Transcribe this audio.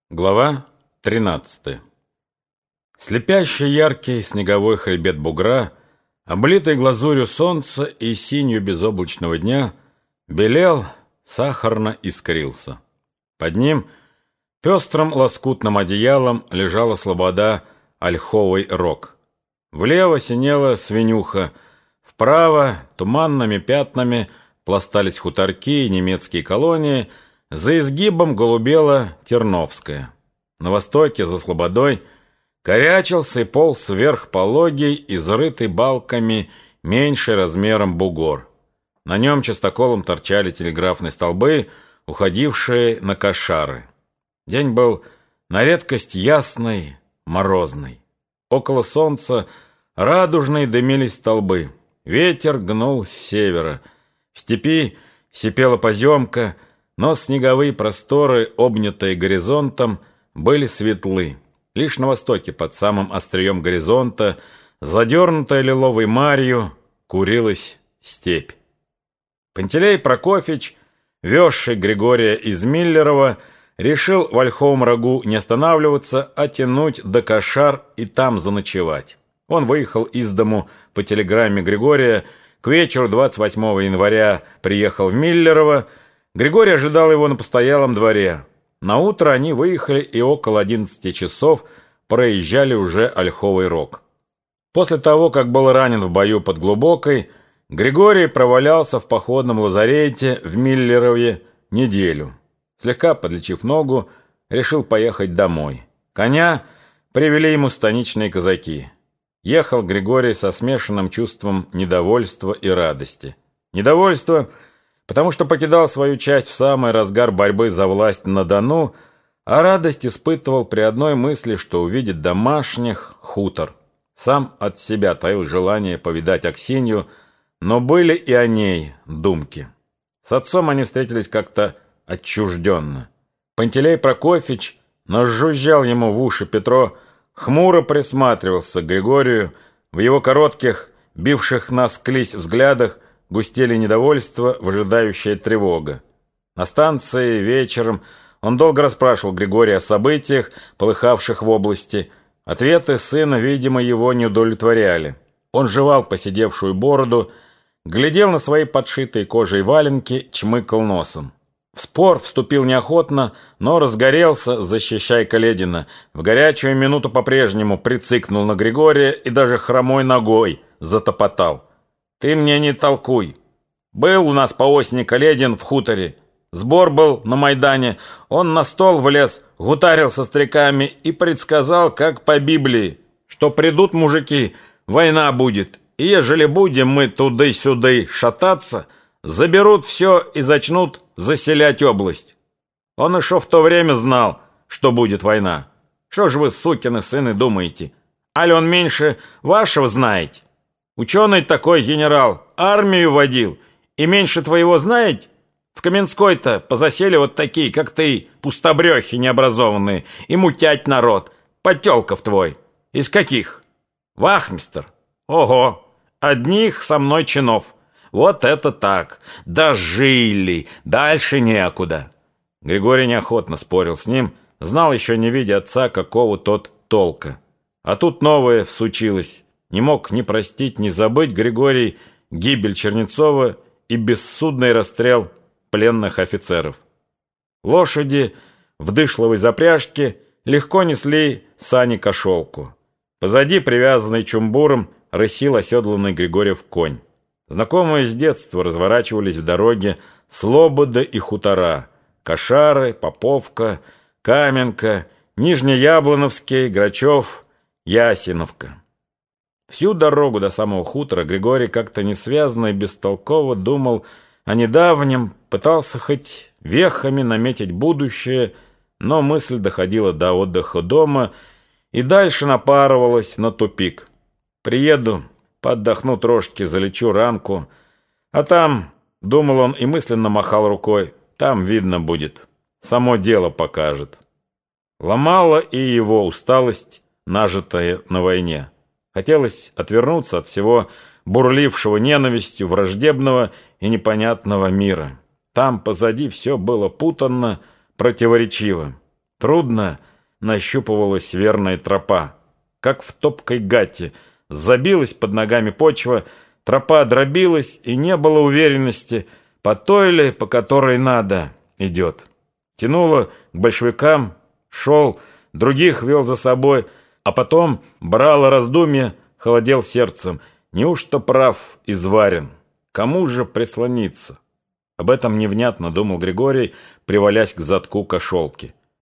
Глава 13. Слепящий яркий снеговой хребет бугра, облитый глазурью солнца и синью безоблачного дня, белел, сахарно искрился. Под ним пестрым лоскутным одеялом лежала слобода Ольховый Рог. Влево синела Свинюха, вправо туманными пятнами пластались хуторки и немецкие колонии. За изгибом голубела Терновская. На востоке, за слободой, корячился и полз вверх пологий, изрытый балками, меньше размером бугор. На нем частоколом торчали телеграфные столбы, уходившие на Кошары. День был на редкость ясный, морозный. Около солнца радужные дымились столбы. Ветер гнул с севера. В степи сипела поземка, но снеговые просторы, обнятые горизонтом, были светлы. Лишь на востоке, под самым острием горизонта, задернутая лиловой марью, курилась степь. Пантелей Прокофьич, везший Григория из Миллерова, решил в Ольховом Рогу не останавливаться, а тянуть до Кошар и там заночевать. Он выехал из дому по телеграмме Григория, к вечеру 28 января приехал в Миллерово. Григорий ожидал его на постоялом дворе. Наутро они выехали и около 11 часов проезжали уже Ольховый Рог. После того, как был ранен в бою под Глубокой, Григорий провалялся в походном лазарете в Миллерове неделю. Слегка подлечив ногу, решил поехать домой. Коня привели ему станичные казаки. Ехал Григорий со смешанным чувством недовольства и радости. Недовольство, потому что покидал свою часть в самый разгар борьбы за власть на Дону, а радость испытывал при одной мысли, что увидит домашних, хутор. Сам от себя таил желание повидать Аксинью, но были и о ней думки. С отцом они встретились как-то отчужденно. Пантелей Прокофьич нажужжал ему в уши Петро, хмуро присматривался к Григорию, в его коротких, бивших насквозь взглядах густели недовольство, выжидающая тревога. На станции вечером он долго расспрашивал Григория о событиях, полыхавших в области. Ответы сына, видимо, его не удовлетворяли. Он жевал поседевшую бороду, глядел на свои подшитые кожей валенки, чмыкал носом. В спор вступил неохотно, но разгорелся, защищая Каледина. В горячую минуту по-прежнему прицикнул на Григория и даже хромой ногой затопотал. «Ты мне не толкуй. Был у нас по осени Каледин в хуторе. Сбор был на Майдане. Он на стол влез, гутарил со стариками и предсказал, как по Библии, что придут мужики, война будет. И ежели будем мы туды-сюды шататься, заберут все и зачнут заселять область. Он еще в то время знал, что будет война. Что ж вы, сукины сыны, думаете? Али он меньше вашего знаете? Ученый такой генерал, армию водил, и меньше твоего знаете? В Каменской-то позасели вот такие, как ты, пустобрехи необразованные, и мутять народ. Потелков твой. Из каких? Вахмистр. Ого, одних со мной чинов. Вот это так. Дожили, дальше некуда. Григорий неохотно спорил с ним, знал еще не видя отца, какого тот толка. А тут новое всучилось. Не мог ни простить, ни забыть Григорий гибель Чернецова и бессудный расстрел пленных офицеров. Лошади в дышловой запряжке легко несли сани-кошелку. Позади, привязанный чумбуром, рысил оседланный Григорьев конь. Знакомые с детства разворачивались в дороге слободы и хутора: Кошары, Поповка, Каменка, Нижнеяблоновский, Грачев, Ясиновка. Всю дорогу до самого хутора Григорий как-то несвязно и бестолково думал о недавнем, пытался хоть вехами наметить будущее, но мысль доходила до отдыха дома и дальше напарывалась на тупик. Приеду, поотдохну трошки, залечу ранку, а там, думал он и мысленно махал рукой, там видно будет, само дело покажет. Ломала и его усталость, нажитая на войне. Хотелось отвернуться от всего бурлившего ненавистью враждебного и непонятного мира. Там позади все было путанно, противоречиво. Трудно нащупывалась верная тропа. Как в топкой гатте. Забилась под ногами почва, тропа дробилась, и не было уверенности, по той ли, по которой надо, идет. Тянуло к большевикам, шел, других вел за собой, а потом брало раздумье, холодел сердцем. Неужто прав изварен? Кому же прислониться? Об этом невнятно думал Григорий, привалясь к задку кошелки.